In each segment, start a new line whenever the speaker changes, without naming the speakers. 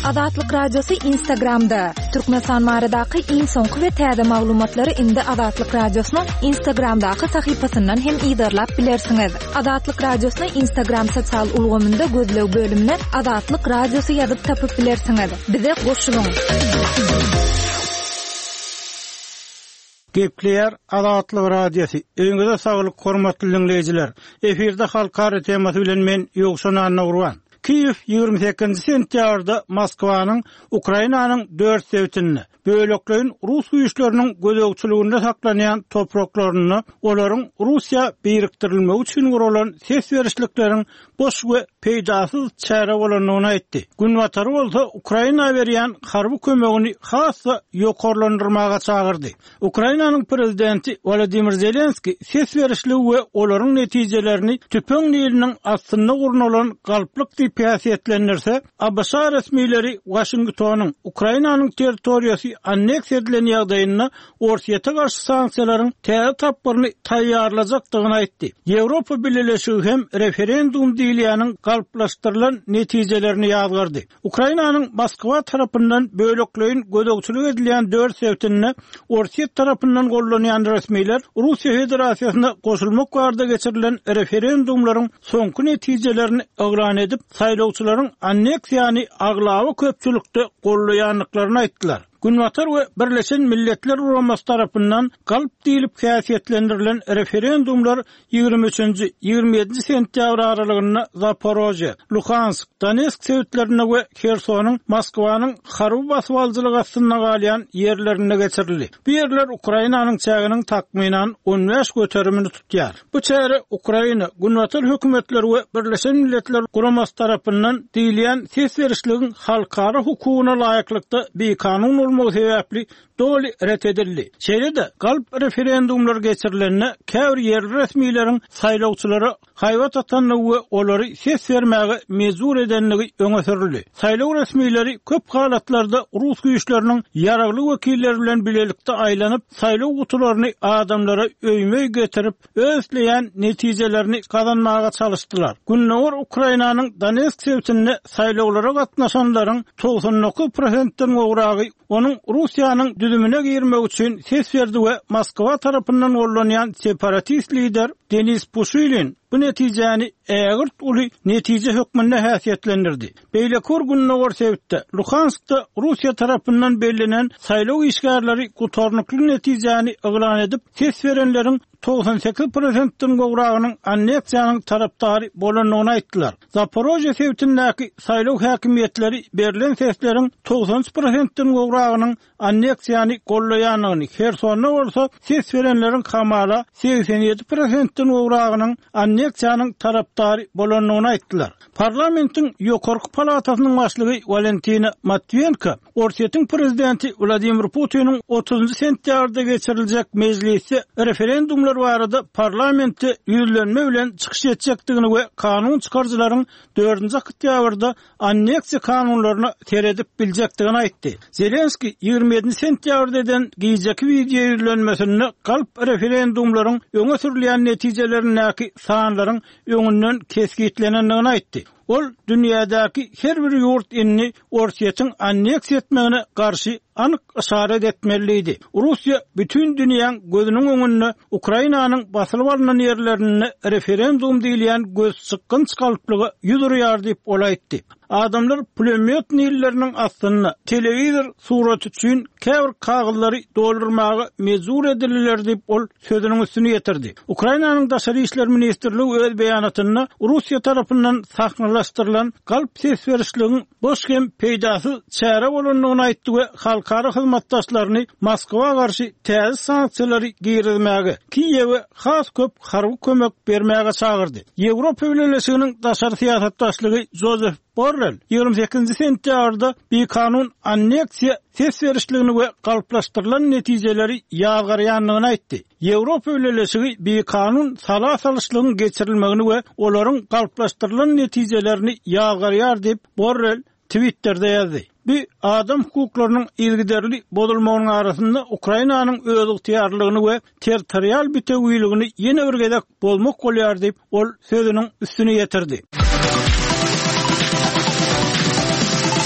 Adatlyk Radiosu Instagramda. Türkmenistan maradaky iň soňky we täze maglumatlary indi Adatlyk Radiosynyň Instagramdaky sahypasyndan hem ýygyrlap bilersiňiz. Adatlyk Radiosynyň Instagram sosial ulgamynda gözlew bölümine Adatlyk Radiosu ýazyp tapyp bilersiňiz. Bize goşulyň.
Gepler Adatlyk Radiosu. Öňüňizde saglyk hormatly dinleýijiler. Eferde halkara temasy bilen men Ýogşan Anagurwan. Kiýew 28 sentýabrda Moskwanyň Ukrainanyň 4 sewtini böleklerin Rus güýçleriniň gözegçiliginde saklanýan topraklaryny olaryň Russiýa biriktirilmegi üçin guralan ses berişlikleriň boş we peýdasyz çäre bolanyny aýtdy. Günwatary bolsa Ukraina berýän harby kömegini hassa ýokarlandyrmaga çagyrdy. Ukrainanyň prezidenti Volodymyr Zelenski ses berişligi we olaryň netijelerini tüpeň niliniň astyna gurnulan galplyk diýip Abşa resmileri Washingtonyň Ukrainanyň territoriýasy anneksiýa edilen ýagdaýyna Orsiýeta garşy sanksiýalaryň täze tapmaryny taýýarlajakdygyny aýtdy. Ýewropa Birleşigi hem referendum diýilýäniň galplaşdyrylan netijelerini ýazgardy. Ukrainanyň Moskwa tarapyndan bölekleýin gözegçilik edilýän 4 sewtini Orsiýet tarapyndan gollanýan resmiler Russiýa Federasiýasyna goşulmak barada geçirilen referendumlaryň soňky netijelerini eglan edip saýlawçylaryň anneksiýany aglawy köpçülikde gollaýanlyklaryny aýtdylar. Günwatar we Birleşen Milletler Uramasy tarapyndan galp diýilip käfiýetlendirilen referendumlar 23-27 sentýabr aralygynda Zaporojye, Luhansk, Donetsk sewtlerine we Khersonyň Moskwanyň harby basyp aljylygy astyna galýan ýerlerine geçirildi. Bu ýerler Ukrainanyň çäginiň takminan 15 göterimini tutýar. Bu çäre Ukraina günwatar hökümetleri we Birleşen Milletler Uramasy tarapyndan diýilýän ses berişligiň halkara hukugyna laýyklykda bir kanun olmagy sebäpli doli ret edildi. Şeýle-de galp referendumlar geçirilenine käbir ýerli resmiýetiň saýlawçylary haýwat atanyny we olary ses bermäge mezur edenligi öňe sürildi. Saýlaw resmiýetleri köp halatlarda Rus güýçleriniň ýaragly wekilleri bilen bilelikde aýlanyp saýlaw gutularyny adamlara öýmey getirip özleýän netijelerini kazanmaga çalışdylar. Günnäwir Ukrainanyň Donetsk sewtinde saýlawlara gatnaşanlaryň 99%-den gowragy onun Russiýanyň düzümine girmek üçin ses berdi we Moskwa tarapyndan gollanýan separatist lider Denis Pushilin bu netijäni ägirt uly netije hökmünde häsiýetlendirdi. Beýlekur günne sebäpde Luhanskda Russiýa tarapyndan bellänen saýlaw işgärleri gutarnykly netijäni eglan edip ses berenleriň 98%-den gowragynyň anneksiýanyň tarapdary bolanyny aýtdylar. Zaporojye sewtindäki saýlaw häkimiýetleri berilen sesleriň 90%-den gowragynyň anneksiýany gollaýanyny, Khersonda bolsa ses berenleriň kamala 87%-den gowragynyň anneksiýanyň tarapdary bolanyny aýtdylar. Parlamentiň ýokarky palatasynyň başlygy Valentina Matviyenko Orsiýetiň prezidenti Vladimir Putiniň 30 sentýabrda geçiriljek mejlisi referendumlar barada parlamenti ýüzlenme bilen çykyş etjekdigini we kanun çykarjylaryň 4-nji oktýabrda anneksiýa kanunlaryny teredip biljekdigini aýtdy. Zelenski 27 sentýabrda eden giýjeki video ýüzlenmesini galp referendumlaryň öňe sürilýän netijelerini sanlaryň öňünden keskitlenendigini aýtdy. Ol dünýädäki her bir ýurt inni Orsiýetiň anneksiýa etmegine garşy anyk işaret etmeliydi. Russiýa bütün dünýäň gözüniň öňünde Ukrainanyň basylyp alynan ýerlerini referendum diýilýän göz çykyn çykalplygy ýüzürýär diýip olaýtdy. Adamlar pulemyot nilleriniň astyna telewizor surat üçin käbir kagylary doldurmagy mezur edildiler diýip ol sözüniň üstüne ýetirdi. Ukrainanyň daşary işler ministrligi öz beýanatyna Russiýa tarapyndan sahnalaşdyrylan galp ses berişligiň boş hem peýdasyz çäre bolanyny aýtdy we halkara hyzmatdaşlaryny Moskwa garşy täze sanksiýalary girizmäge, Kiýewe has köp harby kömek bermäge çagyrdy. Ýewropa Birleşiginiň daşary siýasatdaşlygy Joseph Borrell 28 sentýabrda bir kanun anneksiýa ses berişligini we galplaşdyrylan netijeleri ýazgarýanlygyny aýtdy. Ýewropa Birleşigi bir kanun sala salyşlygynyň geçirilmegini we olaryň galplaşdyrylan netijelerini ýazgarýar diýip Borrell Twitter'da ýazdy. Bir adam hukuklarynyň ilgiderli bozulmagynyň arasynda Ukrainanyň öz ygtyarlygyny we territorial bitegüýligini ýene bir gezek bolmak bolýar diýip ol sözüniň üstüne ýetirdi.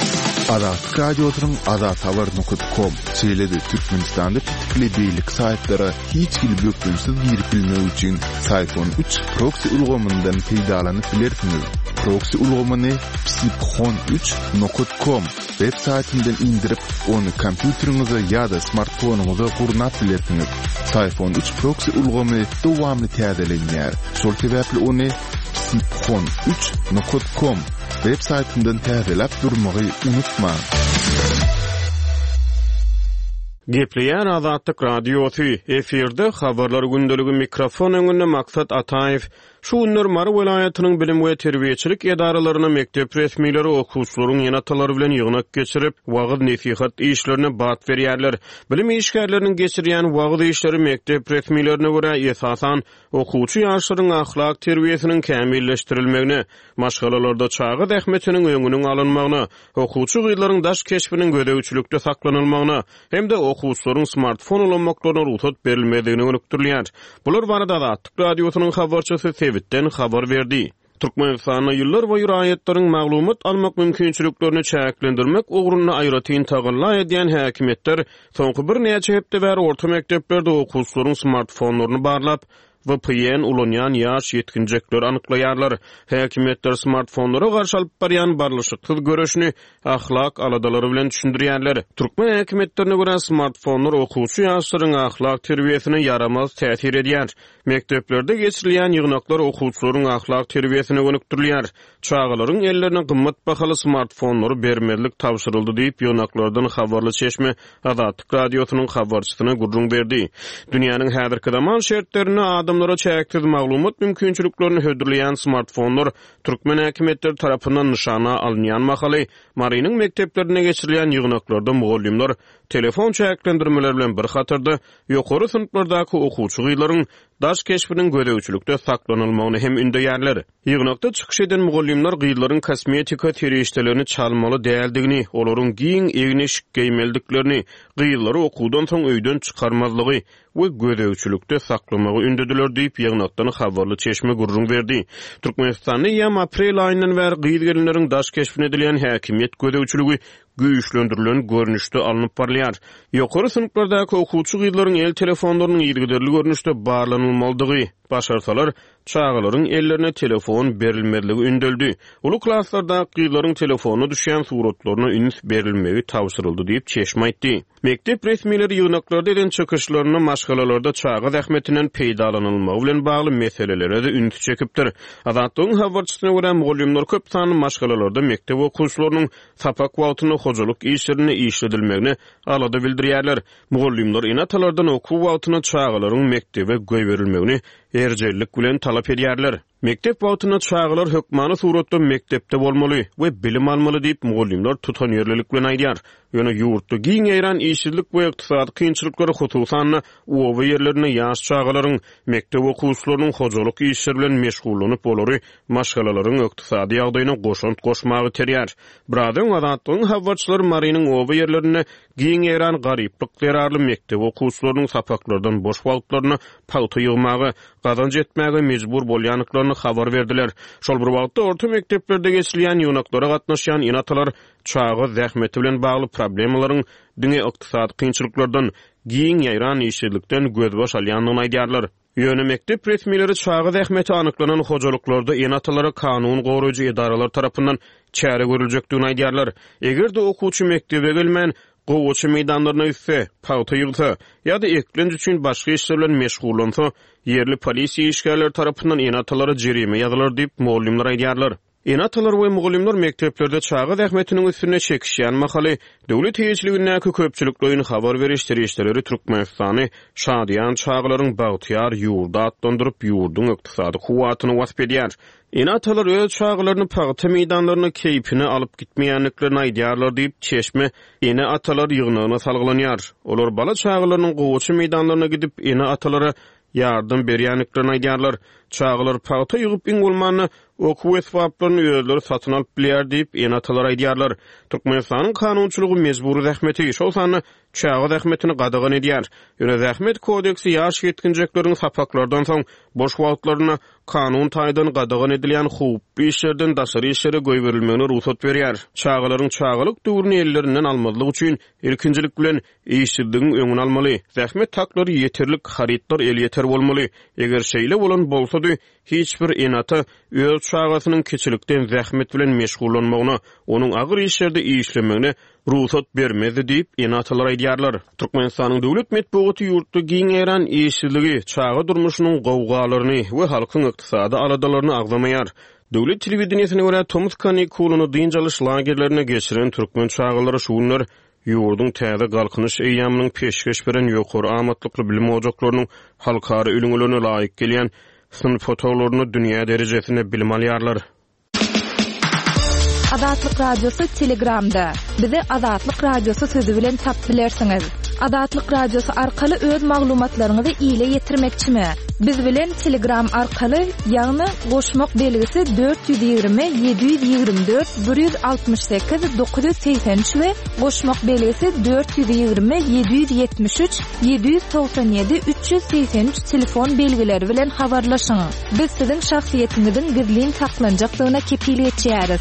Azat radiosynyň azathabar.com seýledi Türkmenistanda titikli beýlik saýtlara hiç kim bökünsiz girip bilmek üçin iPhone 3 proxy ulgamyndan peýdalanyp bilersiňiz. Proxy ulgamyny psiphone3.com web saytyndan indirip onu kompýuteriňize ýa-da smartphonuňyza gurnap bilersiňiz. iPhone 3 proxy ulgamy dowamly täzelenýär. Şol sebäpli onu psiphone3.com web saytyndan täzelep durmagy unutma.
Gepleýän Azatlyk radiosy efirde habarlar gündəligi mikrofon öňünde Maksat Ataev şu günler Mara welaýatynyň bilim we terbiýeçilik edaralaryna mektep resmiýleri okuwçylaryň ýanatalary bilen ýygnak geçirip wagt nesihat işlerini bat berýärler. Bilim işgärleriniň geçirýän wagt işleri mektep resmiýlerine görä esasan okuwçy ýaşlaryň ahlak terbiýesiniň kämilleşdirilmegine, maşgalalarda çağı ähmetiniň öňüniň alynmagyna, okuwçy gyýlaryň daş keşfiniň gödäwçilikde saklanylmagyna hem de okuwçylaryň smartfon ulanmaklaryna ruhsat berilmediğini öňükdirýär. Bular barada Azatlyk radiosynyň habarçysy Sebitden habar berdi. Türkmenistanda ýyllar boýy raýatlaryň maglumat almak mümkinçiliklerini çäklendirmek ugruna aýratyn tagalla edýän häkimetler soňky bir näçe hepde bäri orta mekdeplerde okuwçylaryň smartfonlaryny barlap VPN ulanýan ýaş ýetkinjekler anyklaýarlar. Häkimetler smartfonlara garşy alyp barýan barlyşyksız görüşni ahlak aladalary bilen düşündirýärler. Türkmen häkimetlerine görä smartfonlar okuwçy ýaşlaryň ahlak terbiýesine yaramaz täsir edýär. Mekteplerde geçirilýän ýygnaklar okuwçylaryň ahlak terbiýesine gönükdirilýär. Çağalaryň ellerine gymmat bahaly smartfonlary bermelik tapşyryldy diýip ýygnaklardan habarly çeşme Azatlyk radiosynyň habarçysyna gurrun berdi. Dünýäniň häzirki zaman şertlerini adamlara çäksiz maglumat mümkinçiliklerini hödürleýän smartfonlar Türkmen häkimetleri tarapyndan nişana alynýan mahaly Marynyň mekteplerine geçirilýän ýygnaklarda mugallimler telefon çäklendirmeleri bilen bir hatyrda ýokary synplardaky okuwçy gyýlaryň daş keşfiniň gödäwçilikde saklanylmagyny hem ündäýärler. Ýygnakda çykyş eden mugallimler gyýlaryň kosmetika terişdelerini çalmaly däldigini, olaryň giň egniş geýmeldiklerini, gyýlary okuwdan soň öýden çykarmazlygy we gödäwçilikde saklamagy ündediler diýip ýygnakdan habarly çeşme gurrun berdi. Türkmenistanyň ýam aprel aýyndan bäri gyýl gelinleriň daş keşfine edilýän häkimiýet gödäwçiligi güýçlendirilen görnüşde alınıp barlyar. Ýokary synplardaky okuwçy gyýlaryň el telefonlarynyň ýergiderli görnüşde barlanylmalydygy başarsalar, çağalaryň ellerine telefon berilmediligi ündeldi. Ulu klasslarda gyýlaryň telefonu düşýän suratlaryna üns berilmegi tapşyryldy diýip çeşme aýtdy. Mektep resmiýleri ýygnaklarda eden çykyşlaryny maşgalalarda çağı ähmetiniň peýdalanylmagy bilen bagly meselelere de üns çekipdir. Azatlygyň habarçysyna görä mugallimler köp sanly maşgalalarda mektep okuwçylarynyň sapak wagtyny hojalyk işlerini işledilmegini alada bildirýärler. Mugallimler enatalardan okuw wagtyna çağalaryň mektebe göýberilmegini erjellik bilen talap edýärler. Mektep wagtyna çağalar hökmany suratda mektepde bolmaly we bilim almaly diýip mugallimler tutan ýerlilik bilen aýdýar. Ýöne ýurtda giň ýaran işçilik we ykdysady kynçylyklary hususan owa ýerlerine ýaş çağalaryň mektep okuwçylarynyň hojalyk işleri bilen meşgullanyp bolary maşgalalaryň ykdysady ýagdaýyna goşunt goşmagy terýär. Birazdan Azatlygyň habarçylary Marynyň owa ýerlerine giň ýaran garyplyk zararly mektep okuwçylarynyň sapaklardan boş wagtlaryny pagty ýygmagy, gazanç etmäge mejbur bolýanyklaryny habar berdiler. Şol bir wagtda orta mekteplerde geçirilýän ýygnaklara gatnaşýan enatalar çağı zähmeti bilen bagly problemalaryň diňe ykdysady kynçylyklardan giň ýaran işçilikden gözbaş alýanyny aýdýarlar. Ýöne mektep resmiýleri çağı zähmeti anyklanan hojalyklarda enatalara kanun goraýjy edaralar tarapyndan çäre görüljekdigini aýdýarlar. Egerde okuwçy mektebe gelmän gowaçy meýdanlaryna ýitse, pagty ýygsa ýa-da eklenç üçin başga işler bilen meşgullansa, ýerli polisiýa işgärleri tarapyndan enatalara jerime ýazylar diýip mugallimler aýdýarlar. Enatalar we mugallimler mekteplerde çağı ähmetiniň üstüne çekişýän mahaly döwlet heýetçiligindäki köpçüliklerin habar berişleri işleri Türkmenistany şadýan çağlaryň bagtyar ýurda atlandyryp ýurdun ykdysady kuwatyny wasp edýär. Enatalar öz çağlaryny pagty meýdanlaryna keýpini alyp gitmeýänliklerini aýdýarlar diýip çeşme ene atalar ýygnagyna salglanýar. Olar bala çağlarynyň gowaçy meýdanlaryna gidip ene atalara yardım berýänliklerini aýdýarlar. Çağlar pagty ýygyp iňgulmany okuw esbaplaryny özleri satyn alyp bilýär diýip enatalar aýdýarlar. Türkmenistanyň kanunçylygy mejburi zähmeti şol sany çağı zähmetini gadagan edýär. Ýöne zähmet kodeksi ýaş ýetkinjekleriň sapaklardan soň boş wagtlaryna kanun taýdan gadagan edilen hukuk işlerden daşary işlere goýberilmegine ruhsat berýär. Çağalaryň çağalyk döwrüni ellerinden almadylyk üçin erkinjilik bilen işçiligiň öňüni almaly. Zähmet taklary ýeterlik haritlar el ýeter bolmaly. Eger şeýle bolan bolsady, hiç bir enata öz çağasynyň keçilikden zähmet bilen meşgullanmagyna, onuň agyr işlerde işlemegine ruhsat bermedi diýip enatalar aýdýarlar. Türkmenistanyň döwlet medeniýeti ýurtda giň eran işçiligi çağa durmuşynyň gowgalaryny we halkyň ykdysady aladalaryny agzamaýar. Döwlet telewizionyna görä Tomskany kuluny dynjalyş lagerlerine geçiren türkmen çağalary şuwlar ýurdun täze galkynyş eýýamynyň peşkeş beren ýokary amatlykly bilim ojaklarynyň halkara ülüňlerine laýyk gelýän sınıf fotoğraflarını dünýä derejesinde bilim alýarlar.
Adatlyk radiosu Telegramda. Bizi Adatlyk radiosu sözü bilen tap bilersiňiz. Adatlyk radiosu arkaly öz maglumatlaryňyzy ýyla ýetirmekçimi? Biz bilen Telegram arkaly ýagny goşmak belgisi 420 724 168 983 we goşmak belgisi 420 773 797 383 telefon belgileri bilen habarlaşyň. Biz siziň şahsiýetiňiziň gizlin saklanjaklygyna kepillik etýäris.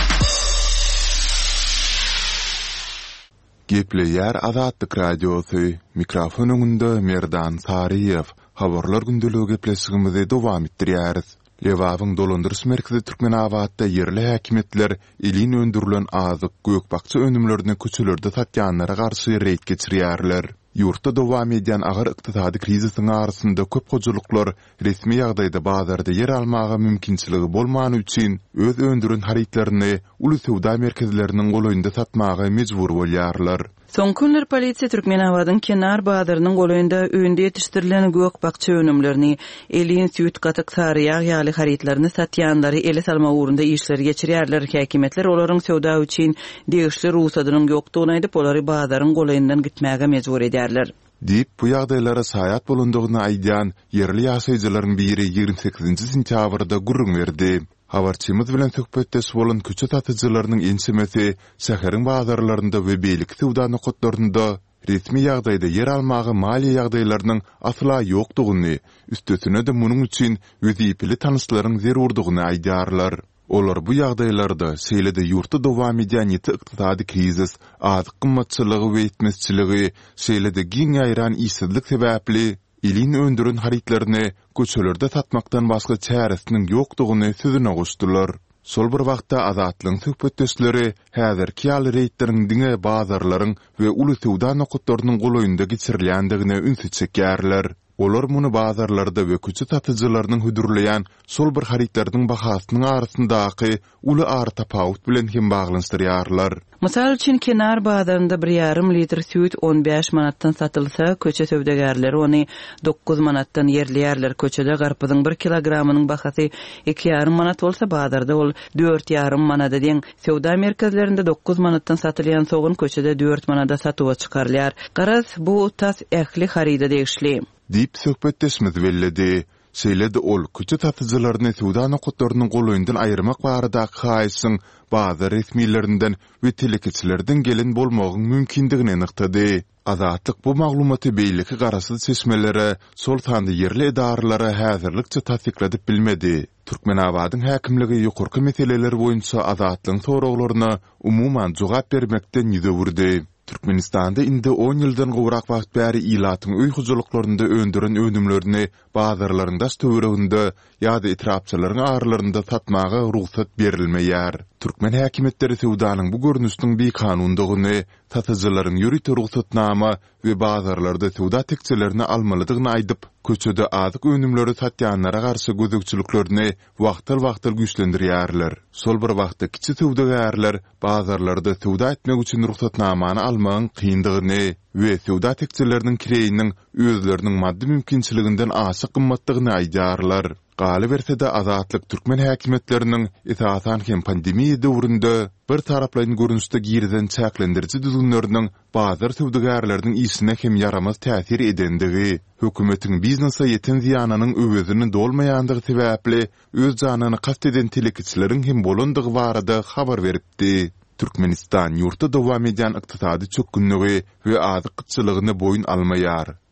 Gepleýär Adatlyk radiosu mikrofon öňünde Merdan Sariýew. Habarlar gündeligi gepleşigimizi dowam etdirýäris. Lewawyň dolandyrys merkezi Türkmenawatda yerli häkimetler elin öndürilen azyk gökbakçy önümlerini köçelerde satýanlara garşy reýt geçirýärler. Ýurtda dowam edýän agyr ykdysady krizisiň arasynda köp hojuluklar resmi ýagdaýda bazarda yer almagy mümkinçiligi bolmany üçin öz öndürün haritlaryny uly sowda merkezleriniň golaýynda satmagy mejbur bolýarlar.
Son günler polisiýa Türkmenawadyň kenar bazarynyň golaýynda öýünde ýetişdirilen gökbakçy önümlerini, elin süýt gatyk saryýag ýaly haritlaryny satýanlary ele salma ugrunda işler geçirýärler. Häkimetler olaryň sowda üçin degişli ruhsatynyň ýokdugyny aýdyp, olary bazaryň golaýyndan gitmäge mejbur edýärler.
Dip bu ýagdaýlara saýat bolandygyny aýdýan yerli ýaşaýjylaryň biri 28 sentýabrda gurrun berdi. Habarçymyz bilen söhbetdeş bolan köçe satyjylarynyň ensemesi şäheriň bazarlarynda we beýlik sowda nokatlarynda resmi ýagdaýda yer almagy maliýe ýagdaýlarynyň asla ýokdugyny, üstesine de munyň üçin wezipeli tanyşlaryň zerurdugyny aýdýarlar. Olar bu ýagdaýlarda şeýlede ýurtda dowam edýän ykdysady krizis, azyk gymmatçylygy we etmezçiligi, şeýlede giň aýran işsizlik sebäpli elin öndürün haritlaryny köçelerde satmakdan başga çäresiniň ýokdugyny sözüne goşdylar. Sol bir wagtda Azatlyň söhbetdeşleri häzirki ýaly reýtleriniň diňe bazarlaryň we uly sowda nokatlarynyň golaýynda geçirilýändigine ünsüz çekýärler. Olar muny bazarlarda we köçe satyjylarynyň hüdürleýän sol bir haritlarynyň bahasynyň arasyndaky uly ar tapawut bilen hem baglanşdyrýarlar.
Mysal üçin kenar bazarynda 1,5 litr süýt 15 manatdan satylsa, köçe sowdagärleri ony 9 manatdan yerleýärler. Köçede garpyzyň 1 kilogramynyň bahasy 2,5 manat bolsa, bazarda ol 4,5 manada diýen sowda merkezlerinde 9 manatdan satylýan soğun köçede 4 manada satywa çykarylýar. Garaz bu tas ähli harida degişli.
Dip söhbetdeşmiz belledi. Şeýlede ol köçe satyjylaryny sowda nokatlarynyň golaýyndan aýyrmak barada haýsyň bazar resmiýetlerinden we telekiçilerden gelen bolmagyň mümkindigini nyktady. Azatlyk bu maglumaty beýleki garasyz seçmelere, sol sandy yerli edaralara häzirlikçe tasdikladyp bilmedi. Türkmenawadyň häkimligi ýokurky meseleler boýunça Azatlyň soraglaryna umuman jogap bermekden ýüze wurdy. Türkmenistanda indi 10 ýyldan gowrak wagt bäri ilatyň öý hujuluklarynda öndüren önümlerini bazarlarynda töwereginde ýa-da itrapçylaryň arlarynda satmagy ruhsat berilmeýär. Türkmen häkimetleri sowdanyň bu görnüşdiň bir kanundygyny, satyjylaryň ýürüt ruhsatnama we bazarlarda sowda tekçelerini almalydygyny aýdyp, köçede azyk önümleri satýanlara garşy gözekçiliklerini wagtal güýçlendirýärler. Sol bir wagtda kiçi sowdagärler bazarlarda sowda etmek üçin ruhsatnamany almagyň kyndygyny we sowda tekçeleriniň kireýiniň özleriniň maddi mümkinçiliginden aşyk gymmatlygyny aýdýarlar. Galy bersede Azatlyk Türkmen häkimetleriniň esasan hem pandemiýa döwründe bir taraplaryň görünüşde girden çäklendiriji düzgünleriniň bazar sowdagärläriniň işine hem yaramaz täsir edendigi, hökümetiň biznesa ýeten ziýanynyň öwezini dolmaýandygy sebäpli öz janyny kast eden telekiçileriň hem bolandygy barada habar beripdi. Türkmenistan ýurtda dowam edýän ykdysady çökünligi we azyk kıtçylygyny boyun almaýar.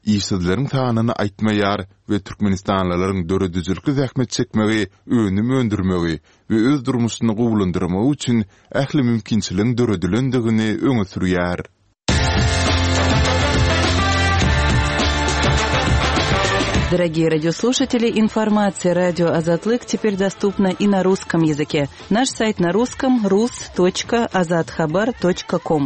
işsizlerin sanyny aýtmaýar we Türkmenistanlylaryň döredüzülki zähmet çekmegi, önüm öndürmegi we öz durmuşyny gowlandyrmagy üçin ähli mümkinçiligiň döredülendigini öňe sürýär.
Дорогие радиослушатели, информация «Радио Азатлык» теперь доступна и на русском языке. Наш сайт на русском rus.azadkhabar.com.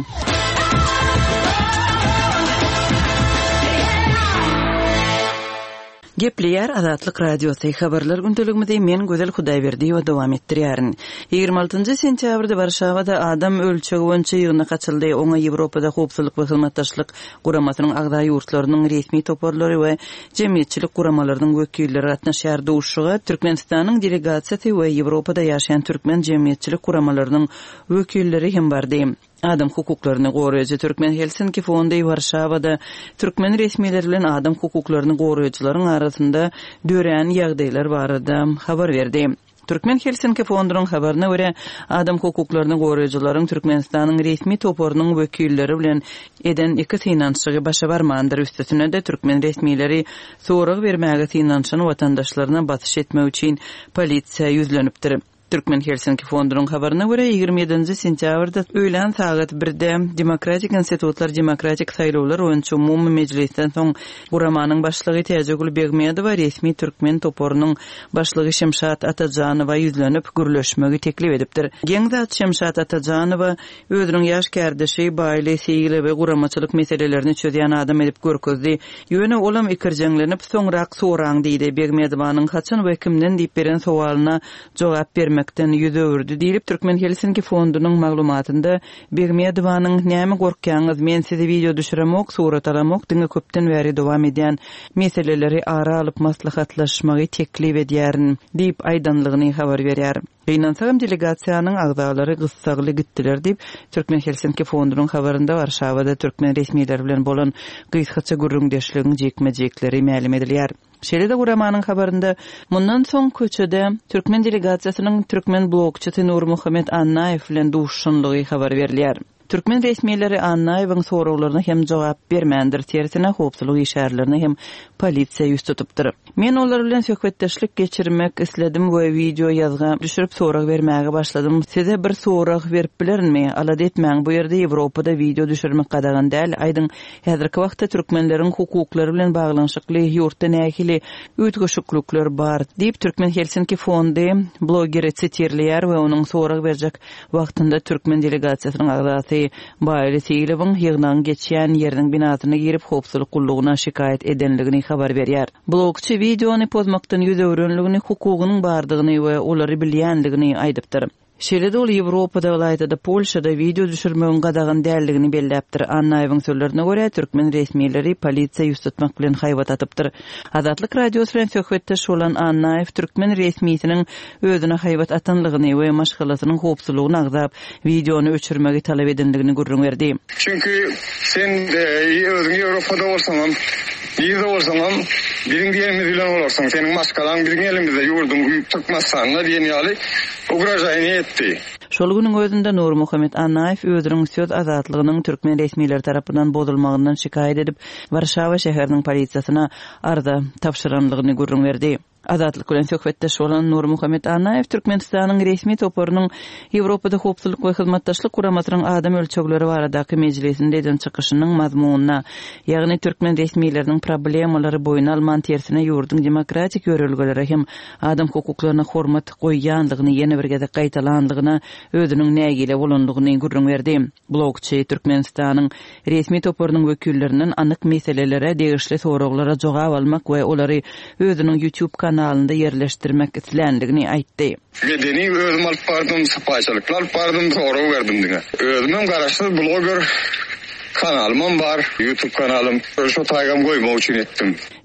Gepleýär Azatlyk radiosy habarlar gündeligimizde men Gözel Hudaýberdiýew dowam etdirýärin. 26-njy sentýabrda Warşawada adam ölçegi boýunça ýygyna kaçyldy. Oňa Ýewropada howpsuzlyk we hyzmatdaşlyk guramasynyň agda ýurtlarynyň resmi toparlary we jemgyýetçilik guramalarynyň wekilleri gatnaşýar. Duşuga Türkmenistanyň delegasiýasy we Ýewropada ýaşaýan türkmen jemgyýetçilik guramalarynyň wekilleri hem bardy. Adam hukuklaryny goraýjy Türkmen Helsinki fondy Warşawada türkmen resmiýetleri bilen adam hukuklaryny goraýjylaryň arasynda dören ýagdaýlar barada habar berdi. Türkmen Helsinki fondynyň habaryna görä, adam hukuklaryny goraýjylaryň Türkmenistanyň resmi toparynyň wekilleri bilen eden iki synanşygy başa barmandyr. Üstesine de türkmen resmiýetleri sorag bermäge synanşyny watandaşlaryna batış etmek üçin polisiýa ýüzlenipdir. Türkmen Helsinki fondynyň habaryna görä 27-nji sentýabrda öýlen saat 1-de Demokratik institutlar demokratik saýlawlar boýunça umumy mejlisden soň guramanyň başlygy Täjegül Begmedowa resmi türkmen toparynyň başlygy Şemşat Atajanowa ýüzlenip gürleşmegi teklip edipdir. Geňzat Şemşat Atajanowa özüniň ýaş kardeşi, baýly, seýle we guramaçylyk meselelerini çözýän adam edip görkezdi. Ýöne olam ikirjeňlenip soňrak soraň diýdi. Begmedowanyň haçan we kimden diýip beren sowalyna jogap bermekden ýüze öwürdi diýip Türkmen Helsinki fondynyň maglumatynda Begmedowanyň näme gorkýaňyz, men sizi video düşüremok, surat alamok diňe köpden bäri dowam edýän meseleleri ara alyp maslahatlaşmagy teklip edýärin diýip aýdanlygyny habar berýär. Beýnansagam delegasiýanyň agdalary gyssagly gitdiler diýip Türkmen Helsinki fondynyň habarynda Warşawada türkmen resmiýetleri bilen bolan gysgaça gürrüňdeşligiň jekmejekleri ma'lum edilýär. Şeýle-de guramanyň habarynda mundan soň köçede türkmen delegasiýasynyň türkmen blogçysy Nurmuhammed Annaýew bilen duşunlygy habar berilýär. Türkmen resmiýetleri Annaýewiň soraglaryna hem jogap bermändir, tersine howpsuzlyk işärlerini hem polisiýa ýüz tutupdyr. Men olar bilen söhbetdeşlik geçirmek isledim we video ýazga düşürip sorag bermäge başladym. Size bir sorag berip bilermi? Alad etmäň, bu ýerde Ýewropada video düşürmek gadagan däl. Aýdyň häzirki wagtda türkmenleriň hukuklary bilen baglanyşykly ýurtda nähili ütgüşüklükler bar diýip Türkmen Helsinki fondy blogeri sitirlýär we onuň sorag berjek wagtynda türkmen delegasiýasynyň agdasy baýly seýlebiň ýygnan geçýän ýeriniň binasyna girip howpsuzlyk gullugyna şikayet edenligini habar berýär. Blogçy videony pozmakdan ýüze öwrenligini, hukugynyň bardygyny we olary bilýänligini aýdypdyr. Şeýle-de ol Ýewropada welaýatda Polşada video düşürmegiň gadagan däldigini belläpdir. Annaýewiň sözlerine görä, türkmen resmiýetleri polisiýa ýüz tutmak bilen haýbat atypdyr. Azatlyk radiosy bilen söhbetdeş bolan Annaýew türkmen resmiýetiniň özüne haýbat atanlygyny we maşgalasynyň howpsuzlygyny agzap videony öçürmegi talap edenligini gurrun berdi.
Çünkü sen özüň Ýewropada bolsaň, ýerde bolsaň, biriň diýerimiz bilen bolarsyň, seniň maskalaň biriň elimizde ýurdum, Türkmenistan'a diýeni ugrażaýny etdi.
Şol günüň özünde Nurmuhammed Annaýew özüniň söz azatlygynyň türkmen resmiýetleri tarapyndan bozulmagyndan şikayet edip Warşawa şäheriniň polisiýasyna arda tapşyranlygyny gurrun berdi. Azatlyk bilen söhbetdeş bolan Nurmuhammed Annaýew Türkmenistanyň resmi toparynyň Ýewropada howpsuzlyk we hyzmatdaşlyk guramasynyň adam ölçegleri baradaky mejlisinde eden çykyşynyň mazmunyna, ýagny türkmen resmiýetleriniň problemalary boýuna alman tersine ýurdun demokratik ýörelgeleri hem adam hukuklaryna hormat goýýanlygyny ýene bir gede gaýtalanlygyna özüniň nägile bolanlygyny gurrun berdi. Blogçy Türkmenistanyň resmi toparynyň wekillerinden anyk meselelere, degişli soraglara jogap almak we olary özüniň YouTube kanalynda yerleşdirmek islendigini aýtdy.
Medeni özüm alyp bardym, sapaçylyklar bardym, sorag berdim diňe. Özümiň garaşly blogger kanalym bar, YouTube kanalym. Şo taýgam goýmak üçin etdim.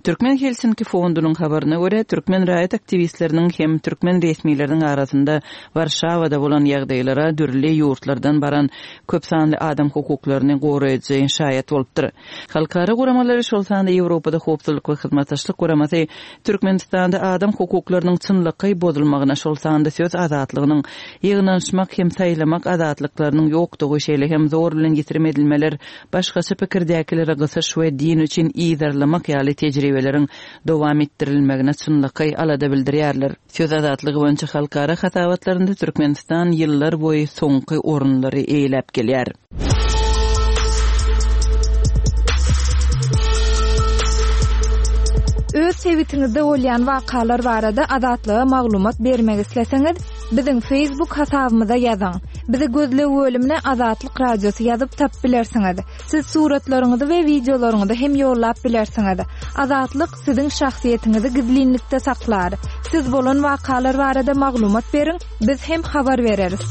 Türkmen Helsinki fondunyň habaryna görä, Türkmen raýat aktivistleriniň hem türkmen resmiýetleriniň arasynda Warşawada bolan ýagdaýlara dürli ýurtlardan baran köp sanly adam hukuklaryny goraýjy inşaýat bolupdyr. Halkara guramalary şol sanda Ýewropada howpsuzlyk we hyzmatdaşlyk guramasy Türkmenistanda adam hukuklarynyň çynlygy bozulmagyna şol sanda söz azatlygynyň ýygnanşmak hem saýlamak azatlyklarynyň ýokdugy şeýle hem zor bilen getirmedilmeler başgaça pikirdäkilere gysyş we din üçin ýyzarlamak ýaly tejribeleriň dowam etdirilmegine çynlygy alada bildirýärler. Söz azatlygy boýunça halkara hatabatlarynda Türkmenistan ýyllar boýy soňky orunlary eýläp gelýär.
Öz sevitiňizde bolýan wakalar barada azatlyga maglumat bermek isleseňiz, biziň Facebook hasabymyza ýazyň. Bizi gözle bölümine Azatlyk Radiosu ýazyp tap bilersiňiz. Siz suratlaryňyzy we videolaryňyzy hem ýollap bilersiňiz. Azatlyk siziň şahsiýetiniňizi gizlinlikde saklar. Siz bolan wakalar barada maglumat beriň, biz hem habar bereriz.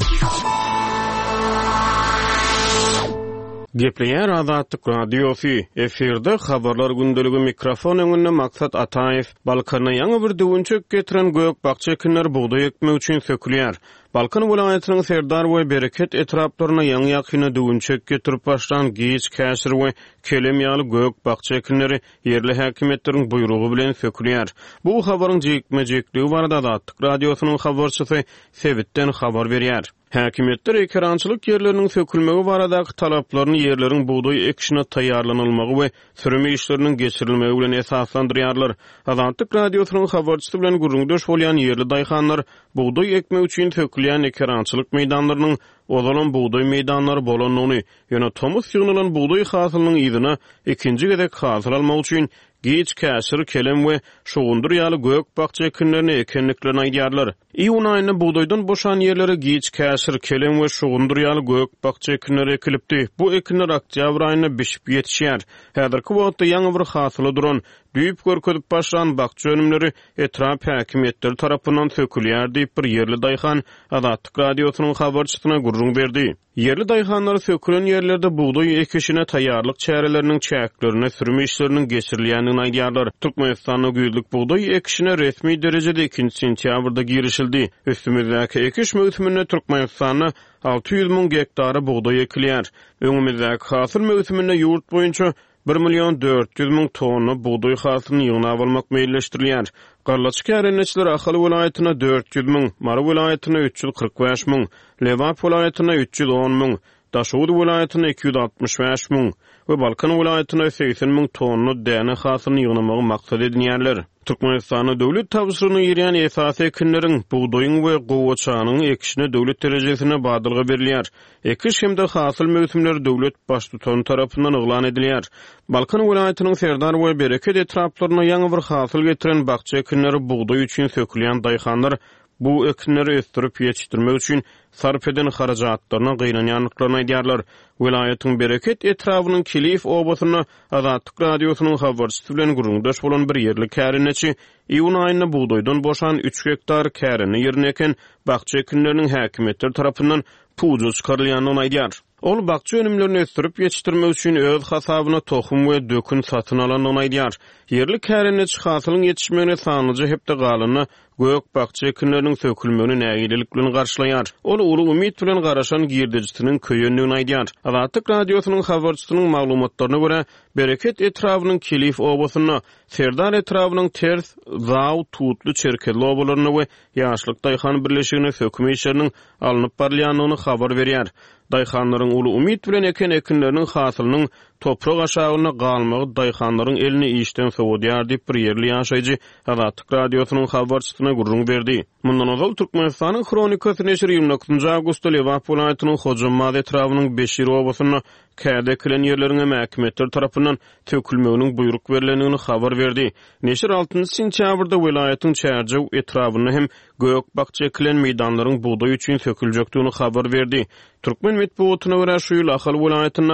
Gepleýär Azatlyk Radiosu efirde habarlar gündəligi mikrofon öňünde Maksat Ataev Balkana ýaňy bir düwünçek getiren gök bakça ekinler buğday ekmek üçin sökülýär. Balkan welaýatynyň Serdar we Bereket etraplaryna ýaňy ýakyna düwünçek getirip başlan giç käsir we kelem ýaly gök bakça ekinleri yerli häkimetleriň buýrugy bilen sökülýär. Bu habaryň jekme-jekligi barada Azatlyk Radiosynyň habarçysy Sebitden habar berýär. Häkimetler ekrançylyk yerleriniň sökülmegi baradaky talaplaryny yerleriň buğday ekişine taýýarlanylmagy we sürme işleriniň geçirilmegi bilen esaslandyrýarlar. Azatlyk Radiosynyň habarçysy bilen gurrundaş bolýan yerli daýhanlar buğday ekmek üçin sökülýän ekrançylyk meýdanlarynyň ozalan buğday meýdanlary bolanyny, ýöne tomuz ýygnalan buğday hasylynyň ýygyna ikinji gezek hasyl almak üçin giç käsir kelem we şogundur ýaly gök bakça ekinlerini ekenliklerini aýdýarlar. Iýun aýyny buğdaýdan boşan ýerlere giç käsir kelem we şogundur ýaly gök bakça ekinleri ekilipdi. Bu ekinler oktýabr aýyna bişip ýetişýär. Häzirki wagtda ýaňy bir hasyly duran düýüp görkezip başlan bakça önümleri etrap häkimetleri tarapyndan sökülýär diýip bir yerli daýhan Azatlyk Radiosynyň habarçysyna gurrun berdi. Yerli daýhanlar sökülen ýerlerde buğday ekişine taýýarlyk çäreleriniň çäklerine sürme işleriniň geçirilýändigini aýdýarlar. Türkmenistanda güýdük buğday ekişine resmi derejede 2 sentýabrda girişildi. Üstümizdäki ekiş mövsümine Türkmenistanda 600.000 hektary buğday ekilýär. Öňümizdäki hasyl mövsümine ýurt boýunça 1.400.000 tonna buğday hasylyny ýygnap almak meýilleşdirilýär. Garlaçyk ärençiler Ahal welaýatyna 400.000, Mara welaýatyna 345.000, Lewap welaýatyna 310.000, Daşowut welaýatyna 265.000 we Balkan welaýatyna 80.000 tonna däne hasylyny ýygnamagy maksat edilýärler. Türkmenistanyň döwlet tabşyryny ýerýän esasy ekinleriň buğdaýyň we gowaçanyň ekişine döwlet derejesine badylgy berilýär. Ekiş hemde hasyl mövsümleri döwlet baştutan tarapyndan eglan edilýär. Balkan welaýatynyň Serdar we Bereket etraplaryna ýaňy bir hasyl getiren bakça ekinleri buğdaý üçin sökülýän daýhanlar bu ekinleri östürüp ýetişdirmek üçin sarf eden harajatlaryna gynanýanlyklaryny aýdýarlar. Welaýatyň Bereket etrawynyň Kilif obasyna Azatlyk Radiosynyň habarçysy bilen gurrundaş bolan bir yerli kärineçi iýun aýyna buğdaýdan boşan 3 hektar kärini ýerine eken bakça ekinleriniň häkimetler tarapyndan puýa çykarylýanyny aýdýar. Ol bakça önümlerini östürüp yetiştirmek üçin öz hasabyna tohum we dökün satyn alanyny aýdýar. Yerli kärineçi hasylyň yetişmegine sanyjy hepde galyny gök bakça ekinleriniň sökülmegini nägilik bilen garşylaýar. Ol uly umyt bilen garaşan girdejisiniň köýünligini aýdýar. Azatlyk Radiosynyň habarçysynyň maglumatlaryna görä, Bereket etrawynyň Kilif obasyna, Serdar etrawynyň Ters, Zaw, Tutlu, Çerkezli obalaryna we ýaşlyk daýhan birleşigine sökme işleriniň alınıp barylýanyny habar berýär. Daýhanlaryň uly umyt bilen eken ekinleriniň hasylynyň toprak aşagyna galmagy daýhanlaryň elini işden sowudýar diýip bir yerli ýaşaýjy Azatlyk Radiosynyň habarçysyna gurrun berdi. Mundan ozal Türkmenistanyň kronikasy neşri 29 awgustda Lewap welaýatynyň Hojamad etrawynyň Beşir obasyna käde kilen ýerlerine mähkemetler tarapyndan tökülmeginiň buyruk berilendigini habar berdi. Neşir 6 sentýabrda welaýatyň Çärjew etrawyny hem gök bakça kilen meýdanlaryň buğday üçin söküljekdigini habar berdi. Türkmen metbuatyna görä şu ýyl Ahal welaýatyna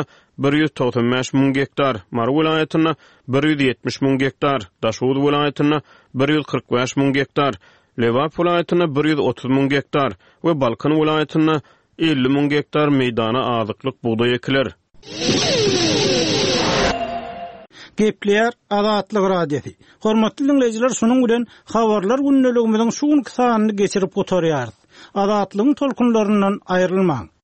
195.000 hektar, Mara welaýatyna 170.000 hektar, Daşowut welaýatyna 145.000 hektar, Lewap welaýatyna 130.000 hektar we Balkan welaýatyna 50.000 hektar meýdana azyklyk buğday ekiler.
Gepleýär Azatlyk radiosi. Hormatly dinleyijiler, şunuň bilen habarlar günneligimiziň şuň kysanyny geçirip oturýar. Azatlygyň tolkunlaryndan aýrylmaň.